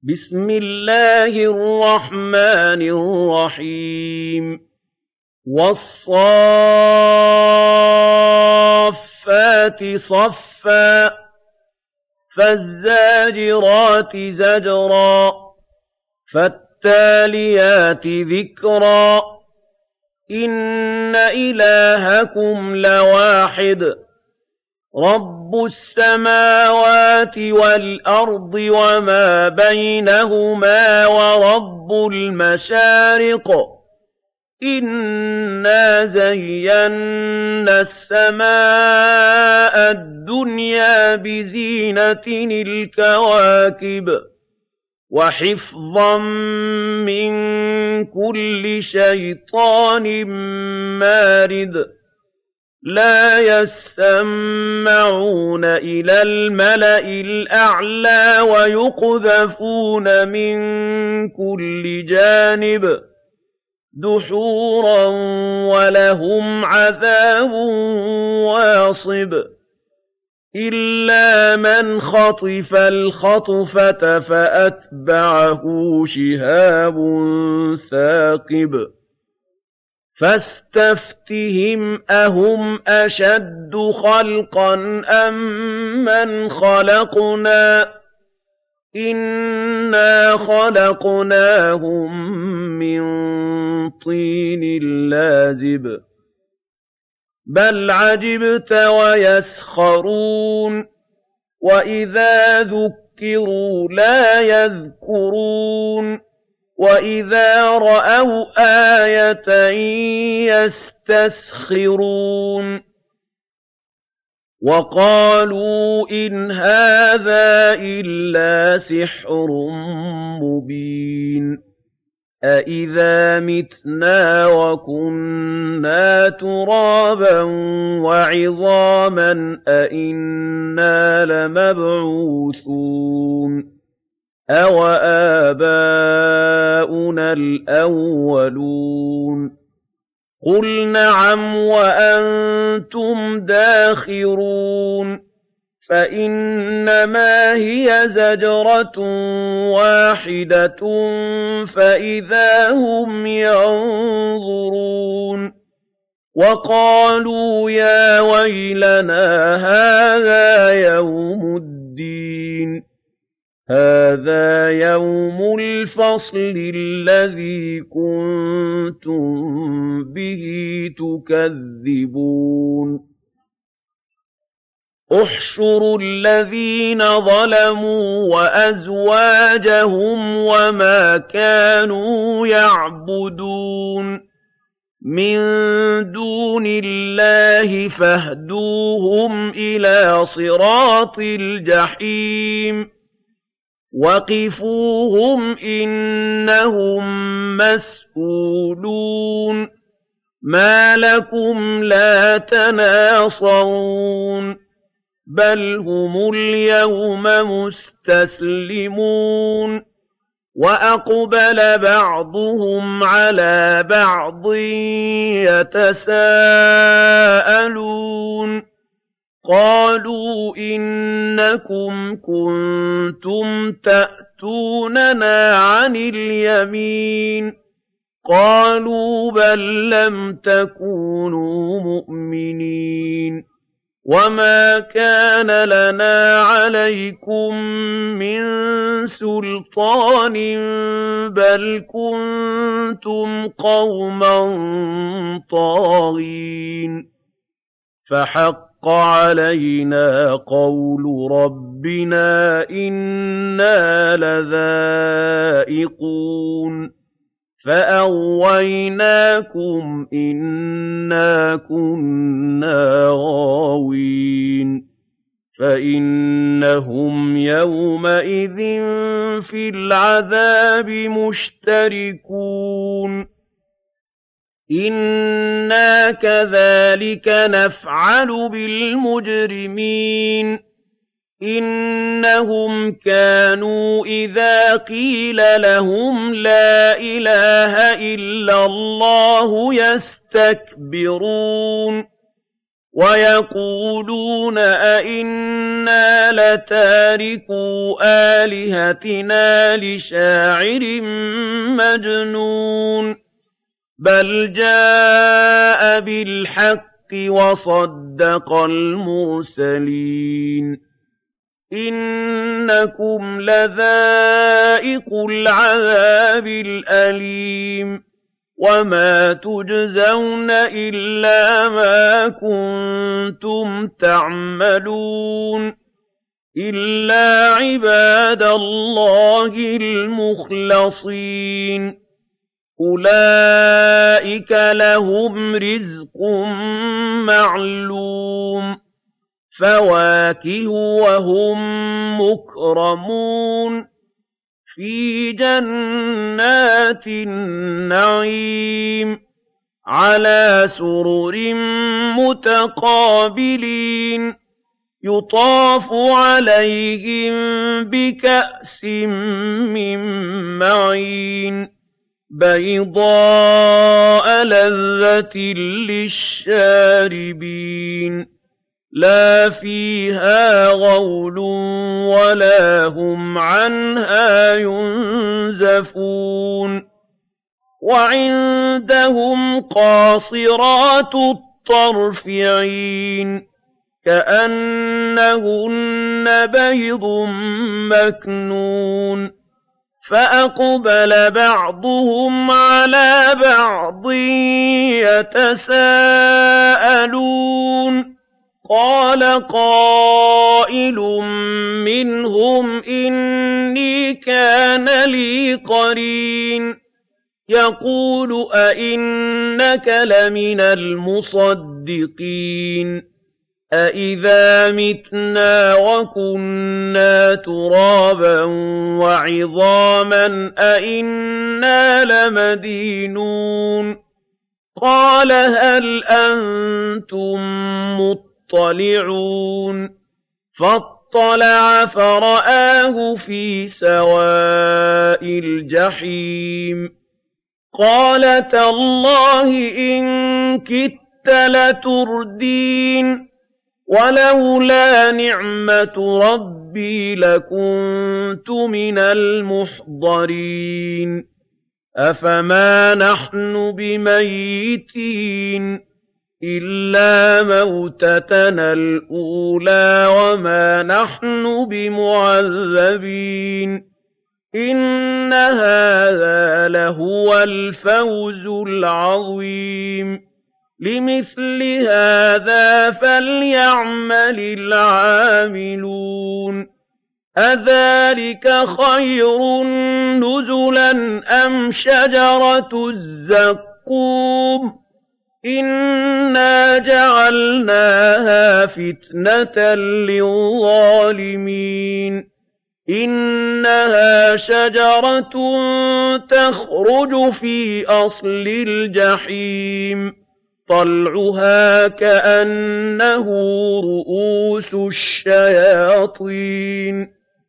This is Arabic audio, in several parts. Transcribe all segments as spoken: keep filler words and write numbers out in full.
بسم الله الرحمن الرحيم والصافات صفا فالزاجرات زجرا فالتاليات ذكرا إن إلهكم لواحد رب السماوات والأرض وما بينهما ورب المشارق إنا زينا السماء الدنيا بزينة الكواكب وحفظا من كل شيطان مارد لا يسمعون إلى الملأ الأعلى ويقذفون من كل جانب دحورا ولهم عذاب واصب إلا من خطف الخطفة فأتبعه شهاب ثاقب فاستفتهم أهم أشد خلقا أم من خلقنا إنا خلقناهم من طين لازب بل عجبت ويسخرون وإذا ذكروا لا يذكرون وَإِذَا رَأَوْا آيَةً يَسْتَسْخِرُونَ وَقَالُوا إِنْ هَٰذَا إِلَّا سِحْرٌ مُّبِينٌ أَإِذَا مِتْنَا وَكُنَّا تُرَابًا وَعِظَامًا أَإِنَّا لَمَبْعُوثُونَ أَوَآبَاؤُنَا الْأَوَّلُونَ قُلْ نَعَمْ وَأَنتُمْ دَاخِرُونَ فَإِنَّمَا هِيَ زَجْرَةٌ وَاحِدَةٌ فَإِذَا هُمْ يَنظُرُونَ وَقَالُوا يَا وَيْلَنَا هَٰذَا يَوْمُ الدِّينِ هَٰذَا يَوْمُ الْفَصْلِ الَّذِي كُنتُم بِهِ تُكَذِّبُونَ احْشُرُوا الَّذِينَ ظَلَمُوا وَأَزْوَاجَهُمْ وَمَا كَانُوا يَعْبُدُونَ مِن دُونِ اللَّهِ فَاهْدُوهُمْ إِلَىٰ صِرَاطِ الْجَحِيمِ وَقِفُوهُمْ إِنَّهُم مَّسْئُولُونَ مَا لَكُمْ لَا تَنَاصَرُونَ بَلْ هُمُ الْيَوْمَ مُسْتَسْلِمُونَ وَأَقْبَلَ بَعْضُهُمْ عَلَىٰ بَعْضٍ يَتَسَاءَلُونَ قَالُوا إِنَّكُمْ كُنتُمْ تَأْتُونَنَا عَنِ الْيَمِينِ قَالُوا بَل لَّمْ تَكُونُوا مُؤْمِنِينَ وَمَا كَانَ لَنَا عَلَيْكُم مِّن سُلْطَانٍ بَلْ كُنتُمْ قَوْمًا طَاغِينَ فَحَقَّ عَلَيْنَا قَوْلُ رَبِّنَا إِنَّا لَذَائِقُونَ فَأَغْوَيْنَاكُمْ إِنَّا كُنَّا غَاوِينَ فَإِنَّهُمْ يَوْمَئِذٍ فِي الْعَذَابِ مُشْتَرِكُونَ إِنَّا كَذَٰلِكَ نَفْعَلُ بِالْمُجْرِمِينَ إِنَّهُمْ كَانُوا إِذَا قِيلَ لَهُمْ لَا إِلَٰهَ إِلَّا اللَّهُ يَسْتَكْبِرُونَ وَيَقُولُونَ أَئِنَّا لَتَارِكُو آلِهَتِنَا لِشَاعِرٍ مَّجْنُونٍ بَلْ جَاءَ بِالْحَقِّ وَصَدَّقَ الْمُرْسَلِينَ إِنَّكُمْ لَذَائِقُو الْعَذَابِ الْأَلِيمِ وَمَا تُجْزَوْنَ إِلَّا مَا كُنتُمْ تَعْمَلُونَ إِلَّا عِبَادَ اللَّهِ الْمُخْلَصِينَ أُولَٰئِكَ لَهُمْ رِزْقٌ مَّعْلُومٌ فَوَاكِهُ وَهُم مُّكْرَمُونَ فِي جَنَّاتِ النَّعِيمِ عَلَىٰ سُرُرٍ مُّتَقَابِلِينَ يُطَافُ عَلَيْهِم بِكَأْسٍ مِّن مَّعِينٍ بَيْضَاءَ لَذَّةٍ لِّلشَّارِبِينَ لَا فِيهَا غَوْلٌ وَلَا هُمْ عَنْهَا يُنزَفُونَ وَعِندَهُمْ قَاصِرَاتُ الطَّرْفِ عِينٌ كَأَنَّهُنَّ بَيْضٌ مَّكْنُونٌ فَأَقْبَلَ بَعْضُهُمْ عَلَىٰ بَعْضٍ يَتَسَاءَلُونَ قَالَ قَائِلٌ مِّنْهُمْ إِنِّي كَانَ لِي قَرِينٌ يَقُولُ أَإِنَّكَ لَمِنَ الْمُصَدِّقِينَ أَإِذَا مِتْنَا وَكُنَّا تُرَابًا وَعِظَامًا أَإِنَّا لَمَدِينُونَ قَالَ هَلْ أَنتُم مُّطَّلِعُونَ فَاطَّلَعَ فَرَآهُ فِي سَوَاءِ الْجَحِيمِ قَالَ تَاللَّهِ إِن كِدتَّ لَتُرْدِينِ وَلَوْلَا نِعْمَةُ رَبِّي لَكُنتُ مِنَ الْمُحْضَرِينَ أَفَمَا نَحْنُ بِمَيِّتِينَ إِلَّا مَوْتَتَنَا الْأُولَىٰ وَمَا نَحْنُ بِمُعَذَّبِينَ إِنَّ هَٰذَا لَهُوَ الْفَوْزُ الْعَظِيمُ لِمِثْلِ هَٰذَا فَلْيَعْمَلِ الْعَامِلُونَ أَذَٰلِكَ خَيْرٌ نُّزُلًا أَمْ شَجَرَةُ الزَّقُّومِ إِنَّا جَعَلْنَاهَا فِتْنَةً لِّلظَّالِمِينَ إِنَّهَا شَجَرَةٌ تَخْرُجُ فِي أَصْلِ الْجَحِيمِ طَلْعُهَا كَأَنَّهُ رُءُوسُ الشَّيَاطِينِ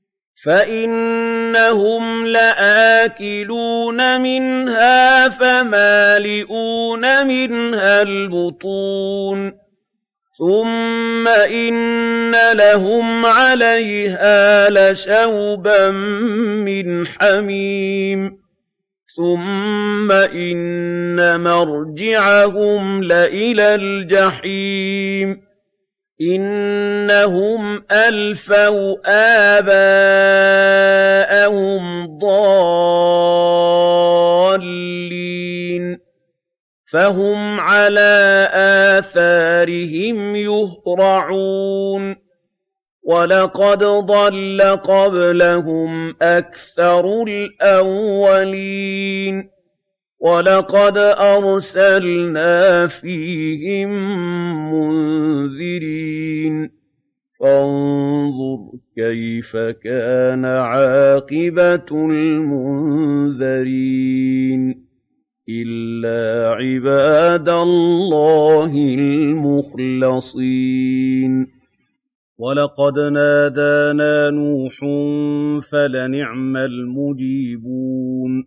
فَإِنَّهُمْ لَآكِلُونَ مِنْهَا فَمَالِئُونَ مِنْهَا الْبُطُونَ ثُمَّ إِنَّ لَهُمْ عَلَيْهَا لَشَوْبًا مِّنْ حَمِيمٍ ثُمَّ إِنَّ مَرْجِعَهُمْ لَإِلَى الْجَحِيمِ إِنَّهُمْ أَلْفَوْا آبَاءَهُمْ ضَالِّينَ فَهُمْ عَلَىٰ آثَارِهِمْ يُهْرَعُونَ وَلَقَدْ ضَلَّ قَبْلَهُمْ أَكْثَرُ الْأَوَّلِينَ وَلَقَدْ أَرْسَلْنَا فِيهِم مُّنذِرِينَ فَانظُرْ كَيْفَ كَانَ عَاقِبَةُ الْمُنذَرِينَ إِلَّا عِبَادَ اللَّهِ الْمُخْلَصِينَ وَلَقَدْ نَادَانَا نُوحٌ فَلَنِعْمَ الْمُجِيبُونَ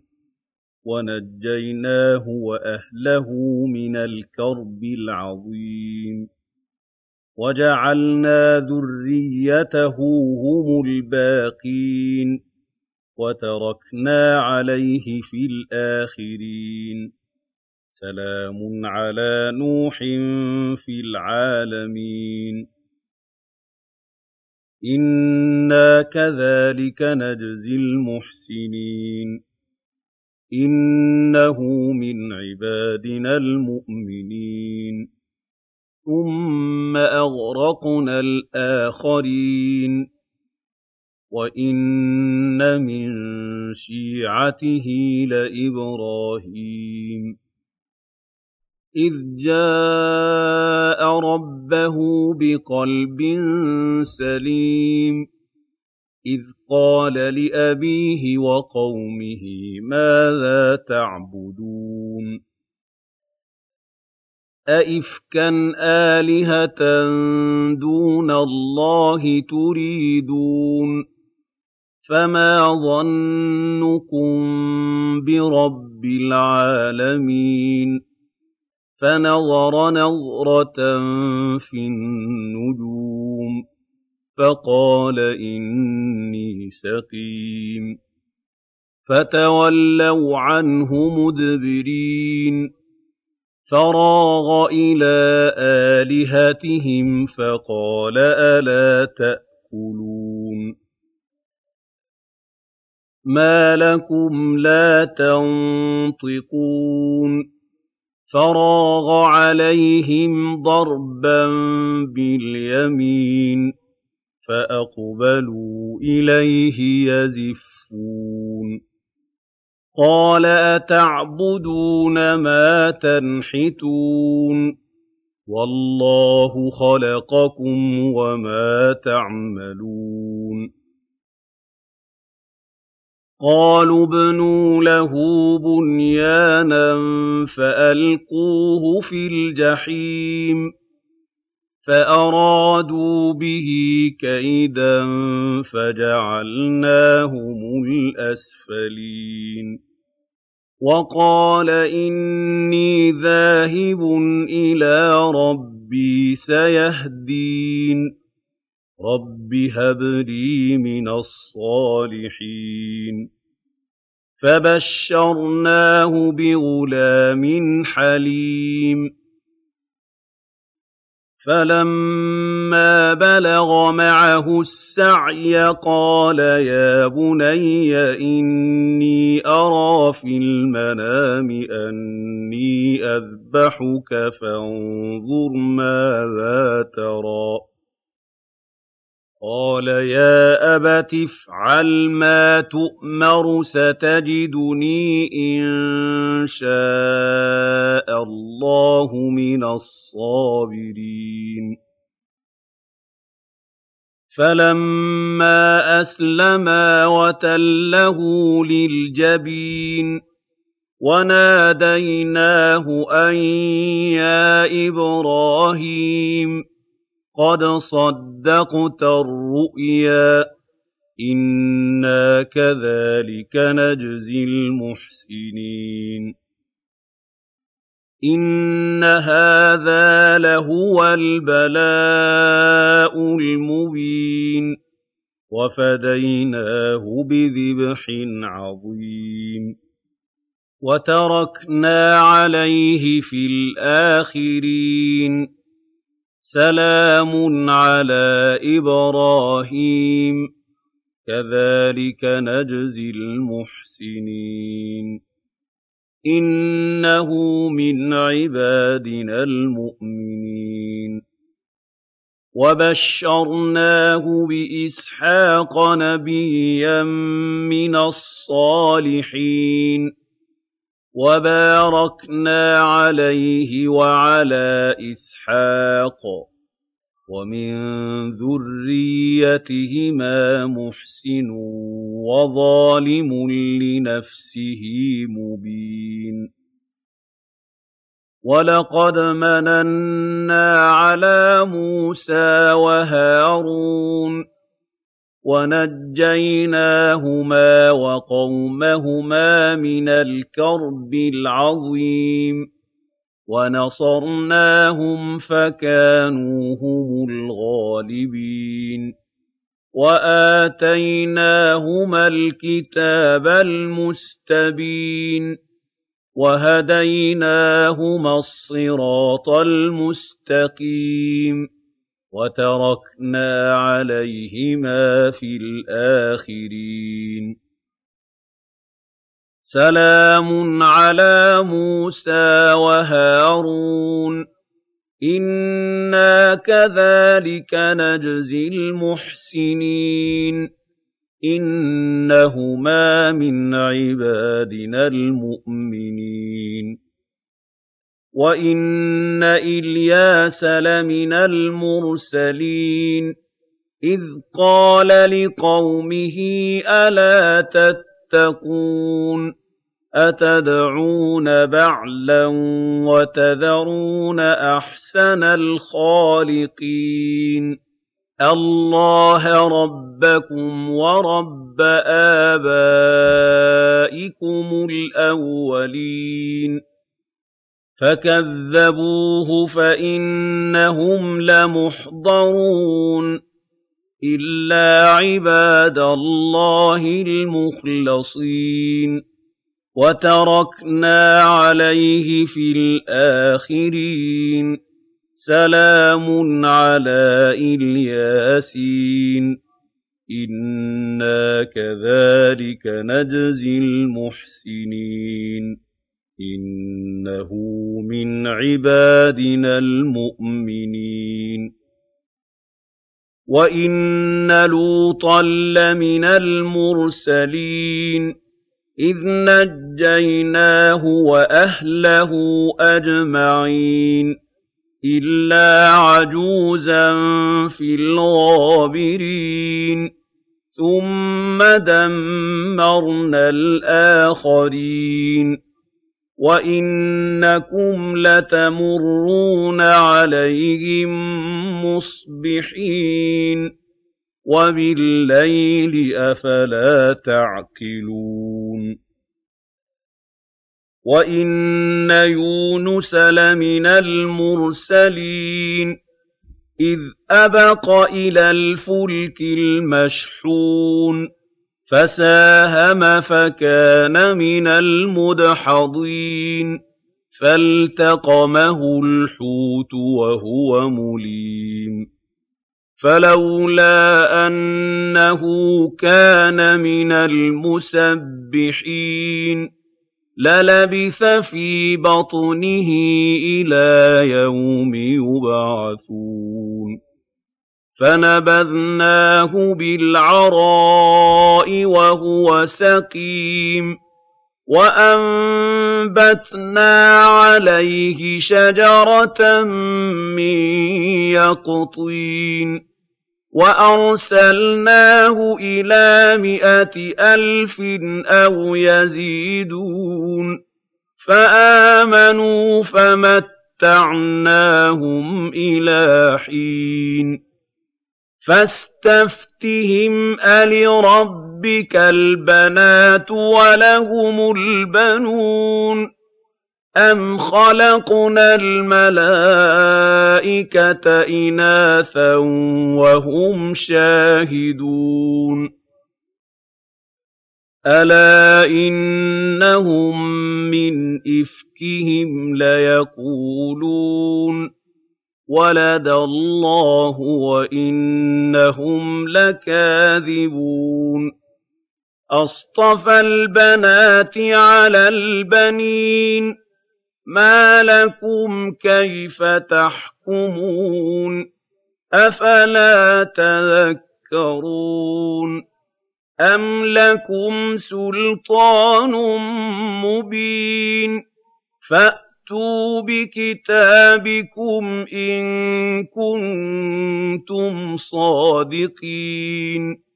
وَنَجَّيْنَاهُ وَأَهْلَهُ مِنَ الْكَرْبِ الْعَظِيمِ وَجَعَلْنَا ذُرِّيَّتَهُ هُمُ الْبَاقِينَ وَتَرَكْنَا عَلَيْهِ فِي الْآخِرِينَ سَلَامٌ عَلَىٰ نُوحٍ فِي الْعَالَمِينَ إِنَّا كَذَٰلِكَ نَجْزِي الْمُحْسِنِينَ إِنَّهُ مِنْ عِبَادِنَا الْمُؤْمِنِينَ ثُمَّ أَغْرَقْنَا الْآخَرِينَ وَإِنَّ مِن شِيعَتِهِ لَإِبْرَاهِيمَ إِذْ جَاءَ رَبَّهُ بِقَلْبٍ سَلِيمٍ إِذْ قَالَ لِأَبِيهِ وَقَوْمِهِ مَاذَا تَعْبُدُونَ أَئِفْكًا آلِهَةً دُونَ اللَّهِ تُرِيدُونَ فَمَا ظَنُّكُم بِرَبِّ الْعَالَمِينَ فَنَظَرَ نَظْرَةً فِي النُّجُومِ فَقَالَ إِنِّي سَقِيمٌ فَتَوَلَّوْا عَنْهُ مُدْبِرِينَ فَرَاغَ إِلَىٰ آلِهَتِهِمْ فَقَالَ أَلَا تَأْكُلُونَ مَا لَكُمْ لَا تَنطِقُونَ فَرَاغَ عَلَيْهِمْ ضَرْبًا بِالْيَمِينِ فَأَقْبَلُوا إِلَيْهِ يَزِفُّونَ قَالَ أَتَعْبُدُونَ مَا تَنْحِتُونَ وَاللَّهُ خَلَقَكُمْ وَمَا تَعْمَلُونَ قَالُوا ابْنُوا لَهُ بُنْيَانًا فَأَلْقُوهُ فِي الْجَحِيمِ فَأَرَادُوا بِهِ كَيْدًا فَجَعَلْنَاهُمُ الْأَسْفَلِينَ وَقَالَ إِنِّي ذَاهِبٌ إِلَىٰ رَبِّي سَيَهْدِينِ رَبِّ هَبْ لِي مِنَ الصَّالِحِينَ فَبَشَّرْنَاهُ بِغُلَامٍ حَلِيمٍ فَلَمَّا بَلَغَ مَعَهُ السَّعْيَ قَالَ يَا بُنَيَّ إِنِّي أَرَىٰ فِي الْمَنَامِ أَنِّي أَذْبَحُكَ فَانظُرْ مَاذَا تَرَىٰ قَالَ يَا أَبَتِ افْعَلْ مَا تُؤْمَرُ سَتَجِدُنِي إِن شَاءَ اللَّهُ مِنَ الصَّابِرِينَ فَلَمَّا أَسْلَمَا وَتَلَّهُ لِلْجَبِينِ وَنَادَيْنَاهُ أَن يَا إِبْرَاهِيمُ قَدْ صَدَّقْتَ الرُّؤْيَا إِنَّا كَذَٰلِكَ نَجْزِي الْمُحْسِنِينَ إِنَّ هَٰذَا لَهُوَ الْبَلَاءُ الْمُبِينُ وَفَدَيْنَاهُ بِذِبْحٍ عَظِيمٍ وَتَرَكْنَا عَلَيْهِ فِي الْآخِرِينَ سَلَامٌ عَلَىٰ إِبْرَاهِيمَ كَذَٰلِكَ نَجْزِي الْمُحْسِنِينَ إِنَّهُ مِنْ عِبَادِنَا الْمُؤْمِنِينَ وَبَشَّرْنَاهُ بِإِسْحَاقَ نَبِيًّا مِّنَ الصَّالِحِينَ وَبَارَكْنَا عَلَيْهِ وَعَلَىٰ إِسْحَاقَ وَمِن ذُرِّيَّتِهِمَا مُحْسِنٌ وَظَالِمٌ لِّنَفْسِهِ مُبِينٌ وَلَقَدْ مَنَنَّا عَلَىٰ مُوسَىٰ وَهَارُونَ وَنَجَّيْنَاهُمَا وَقَوْمَهُمَا مِنَ الْكَرْبِ الْعَظِيمِ وَنَصَرْنَاهُمْ فَكَانُوا هُمُ الْغَالِبِينَ وَآتَيْنَاهُمَا الْكِتَابَ الْمُسْتَبِينَ وَهَدَيْنَاهُمَا الصِّرَاطَ الْمُسْتَقِيمَ وَتَرَكْنَا عَلَيْهِمَا فِي الْآخِرِينَ سَلَامٌ عَلَىٰ مُوسَىٰ وَهَارُونَ إِنَّا كَذَٰلِكَ نَجْزِي الْمُحْسِنِينَ إِنَّهُمَا مِنْ عِبَادِنَا الْمُؤْمِنِينَ وَإِنَّ إِلْيَاسَ لَمِنَ الْمُرْسَلِينَ إِذْ قَالَ لِقَوْمِهِ أَلَا تَتَّقُونَ أَتَدْعُونَ بَعْلًا وَتَذَرُونَ أَحْسَنَ الْخَالِقِينَ اللَّهَ رَبَّكُمْ وَرَبَّ آبَائِكُمُ الْأَوَّلِينَ فَكَذَّبُوهُ فَإِنَّهُمْ لَمُحْضَرُونَ إِلَّا عِبَادَ اللَّهِ الْمُخْلَصِينَ وَتَرَكْنَا عَلَيْهِ فِي الْآخِرِينَ سَلَامٌ عَلَىٰ إِلْيَاسِينَ إِنَّا كَذَٰلِكَ نَجْزِي الْمُحْسِنِينَ إِنَّهُ مِنْ عِبَادِنَا الْمُؤْمِنِينَ وَإِنَّ لُوطًا لَّمِنَ الْمُرْسَلِينَ إِذْ نَجَّيْنَاهُ وَأَهْلَهُ أَجْمَعِينَ إِلَّا عَجُوزًا فِي الْغَابِرِينَ ثُمَّ دَمَّرْنَا الْآخَرِينَ وَإِنَّكُمْ لَتَمُرُّونَ عَلَيْهِم مُّصْبِحِينَ وَبِاللَّيْلِ ۗ أَفَلَا تَعْقِلُونَ وَإِنَّ يُونُسَ لَمِنَ الْمُرْسَلِينَ إِذْ أَبَقَ إِلَى الْفُلْكِ الْمَشْحُونِ فَسَاهَمَ فَكَانَ مِنَ الْمُدْحَضِينَ فَالْتَقَمَهُ الْحُوتُ وَهُوَ مُلِيمٌ فَلَوْلَا أَنَّهُ كَانَ مِنَ الْمُسَبِّحِينَ لَلَبِثَ فِي بَطْنِهِ إِلَىٰ يَوْمِ يُبْعَثُونَ فَنَبَذْنَاهُ بِالْعَرَاءِ وَهُوَ سَقِيمٌ وَأَنبَتْنَا عَلَيْهِ شَجَرَةً مِّن يَقْطِينٍ وَأَرْسَلْنَاهُ إِلَىٰ مِائَةِ أَلْفٍ أَوْ يَزِيدُونَ فَآمَنُوا فَمَتَّعْنَاهُمْ إِلَىٰ حِينٍ فَاسْتَفْتِهِمْ أَلِرَبِّكَ الْبَنَاتُ وَلَهُمُ الْبَنُونَ أَمْ خَلَقْنَا الْمَلَائِكَةَ إِنَاثًا وَهُمْ شَاهِدُونَ أَلَا إِنَّهُم مِّنْ إِفْكِهِمْ لَيَقُولُونَ وَلَدَ اللَّهُ وَإِنَّهُمْ لَكَاذِبُونَ أَصْطَفَى الْبَنَاتِ عَلَى الْبَنِينَ مَا لَكُمْ كَيْفَ تَحْكُمُونَ أَفَلَا تَذَكَّرُونَ أَمْ لَكُمْ سُلْطَانٌ مُّبِينٌ فَأْتُوا بِكِتَابِكُمْ إِن كُنتُمْ صَادِقِينَ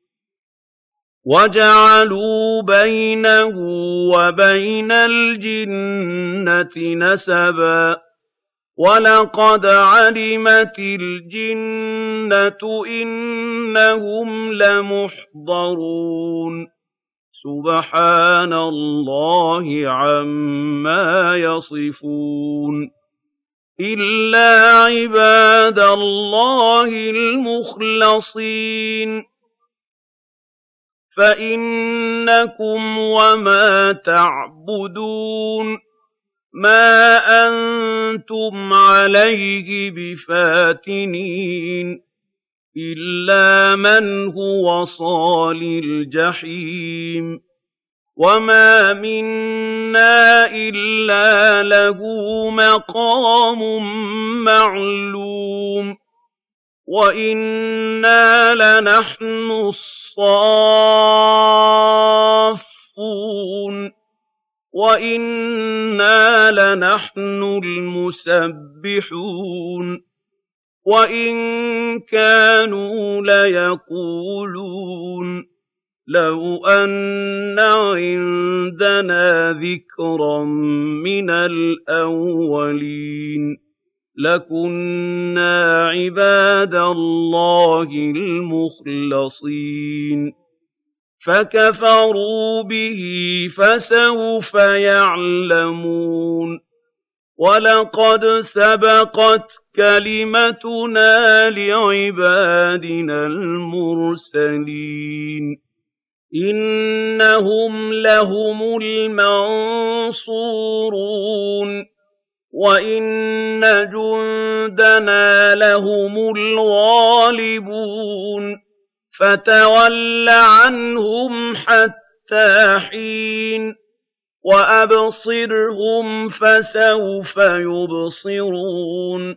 وَجَعَلُوا بَيْنَهُ وَبَيْنَ الْجِنَّةِ نَسَبًا وَلَقَدْ عَلِمَتِ الْجِنَّةُ إِنَّهُمْ لَمُحْضَرُونَ سُبْحَانَ اللَّهِ عَمَّا يَصِفُونَ إِلَّا عِبَادَ اللَّهِ الْمُخْلَصِينَ فَإِنَّكُمْ وَمَا تَعْبُدُونَ مَا أَنتُمْ عَلَيْهِ بِفَاتِنِينَ إِلَّا مَنْ هُوَ صَالِ الْجَحِيمِ وَمَا مِنَّا إِلَّا لَهُ مَقَامٌ مَّعْلُومٌ وَإِنَّا لَنَحْنُ الصَّافُّونَ وَإِنَّا لَنَحْنُ الْمُسَبِّحُونَ وَإِن كَانُوا لَيَقُولُونَ لَوْ أَنَّ عِندَنَا ذِكْرًا مِّنَ الْأَوَّلِينَ لَكُنَّا عِبَادَ اللَّهِ الْمُخْلَصِينَ فَكَفَرُوا بِهِ فَسَوْفَ يَعْلَمُونَ وَلَقَدْ سَبَقَتْ كَلِمَتُنَا لِعِبَادِنَا الْمُرْسَلِينَ إِنَّهُمْ لَهُمُ الْمَنصُورُونَ وَإِنَّ جُندَنَا لَهُمُ الْغَالِبُونَ فَتَوَلَّ عَنْهُمْ حَتَّىٰ حِينٍ وَأَبْصِرْهُمْ فَسَوْفَ يُبْصِرُونَ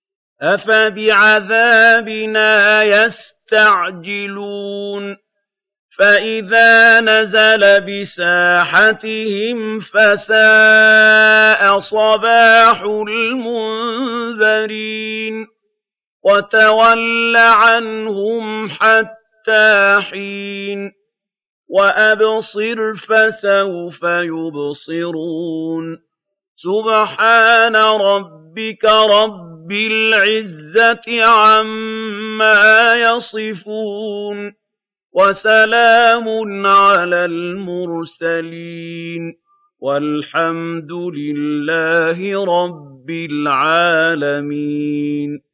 أَفَبِعَذَابِنَا يَسْتَعْجِلُونَ فَإِذَا نَزَلَ بِسَاحَتِهِمْ فَسَاءَ صَبَاحُ الْمُنذَرِينَ وَتَوَلَّ عَنْهُمْ حَتَّىٰ حِينٍ وَأَبْصِرْ فَسَوْفَ يُبْصِرُونَ سُبْحَانَ رَبِّكَ رَبِّ الْعِزَّةِ عَمَّا يَصِفُونَ وَسَلَامٌ عَلَى الْمُرْسَلِينَ وَالْحَمْدُ لِلَّهِ رَبِّ الْعَالَمِينَ